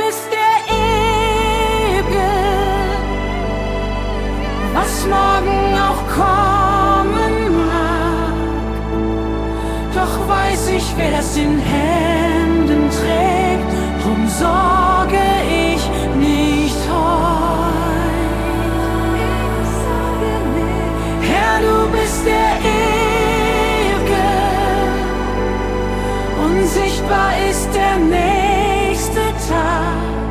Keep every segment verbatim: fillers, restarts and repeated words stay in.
bist der Ewige, was morgen auch kommen mag. Doch weiß ich, wer es in Händen trägt, drum sorge ich nicht heut. Herr, du bist der Ewige, unsichtbar ist der nächste Tag.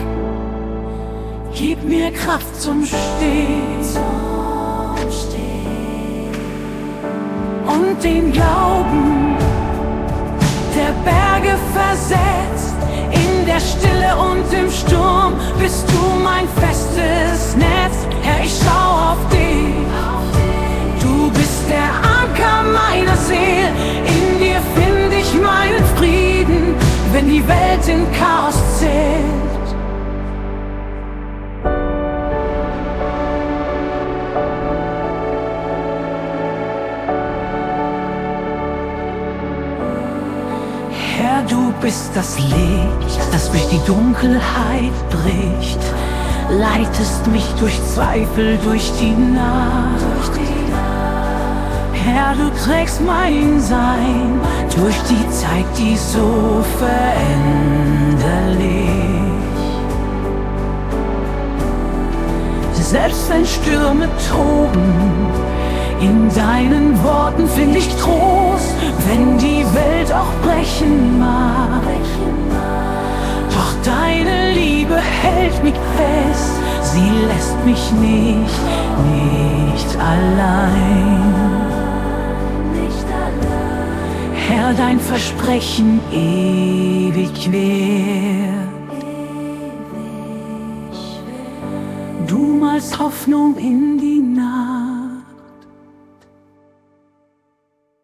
Gib mir Kraft zum Stehen, zum Stehen und den Glauben, der Berge versetzt. In der Stille und im Sturm bist du mein festes Netz. Herr, ich schau auf dich, du bist der Anker meiner Seele. In dir find ich meinen Frieden, wenn die Welt in Chaos zählt. Herr, du bist das Licht, das durch die Dunkelheit bricht. Leitest mich durch Zweifel, durch die Nacht. Herr, du trägst mein Sein durch die Zeit, die so veränderlich. Selbst wenn Stürme toben, in deinen Worten find ich Trost, wenn die Welt auch brechen mag. Doch deine Liebe hält mich fest, sie lässt mich nicht, nicht allein. Herr, dein Versprechen ewig währ. Du malst Hoffnung in die Nacht.